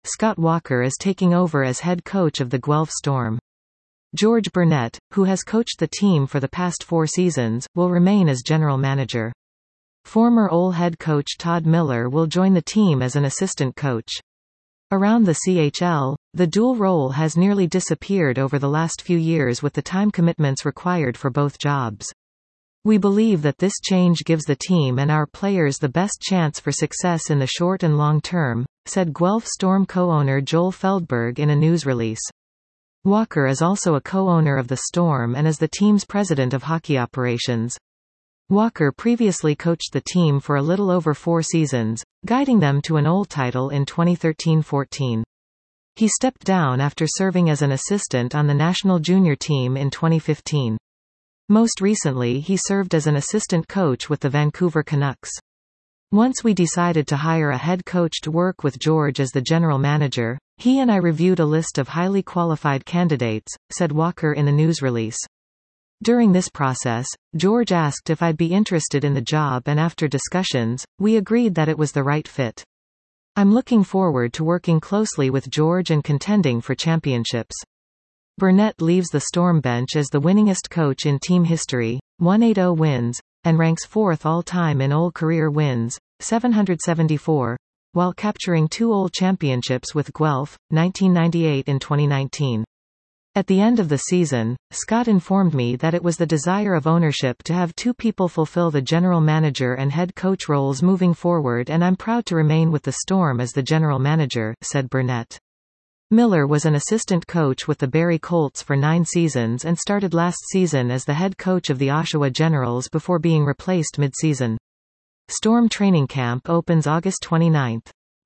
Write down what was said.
Scott Walker is taking over as head coach of the Guelph Storm. George Burnett, who has coached the team for the past 4 seasons, will remain as general manager. Former OL head coach Todd Miller will join the team as an assistant coach. Around the CHL, the dual role has nearly disappeared over the last few years with the time commitments required for both jobs. We believe that this change gives the team and our players the best chance for success in the short and long term, said Guelph Storm co-owner Joel Feldberg in a news release. Walker is also a co-owner of the Storm and is the team's president of hockey operations. Walker previously coached the team for a little over 4 seasons, guiding them to an OL title in 2013-14. He stepped down after serving as an assistant on the national junior team in 2015. Most recently he served as an assistant coach with the Vancouver Canucks. Once we decided to hire a head coach to work with George as the general manager, he and I reviewed a list of highly qualified candidates, said Walker in the news release. During this process, George asked if I'd be interested in the job, and after discussions, we agreed that it was the right fit. I'm looking forward to working closely with George and contending for championships. Burnett leaves the Storm bench as the winningest coach in team history, 180 wins, and ranks 4th all-time in OL career wins, 774, while capturing 2 OL championships with Guelph, 1998 and 2019. At the end of the season, Scott informed me that it was the desire of ownership to have 2 people fulfill the general manager and head coach roles moving forward, and I'm proud to remain with the Storm as the general manager, said Burnett. Miller was an assistant coach with the Barrie Colts for 9 seasons and started last season as the head coach of the Oshawa Generals before being replaced mid-season. Storm training camp opens August 29.